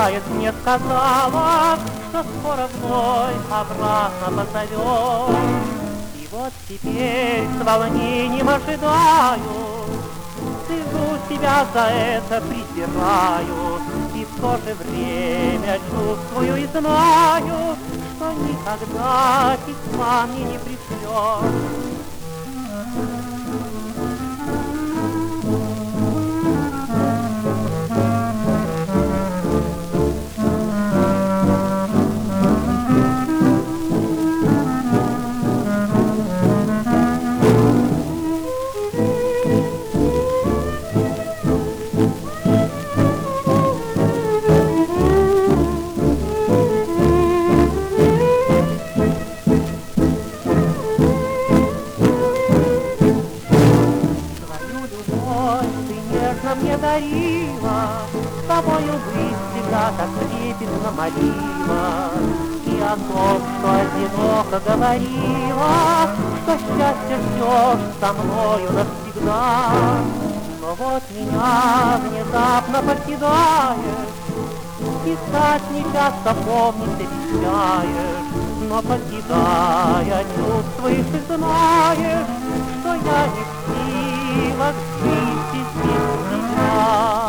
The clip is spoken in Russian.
бывает, мне сказала, что скоро вновь обратно позовет. И вот теперь с волнением ожидаю, сижу себя за это презираю, и в то же время чувствую и знаю, что никогда письма мне не пришлет. Ты нежно мне дарила, с тобою быть всегда так трепетно молила. И о том, что одиноко говорила, что счастье ждешь со мною навсегда. Но вот меня внезапно покидаешь, писать нечасто помнить обещаешь, но покидая, чувствуешь и знаешь, что я не в силах жить без тебя.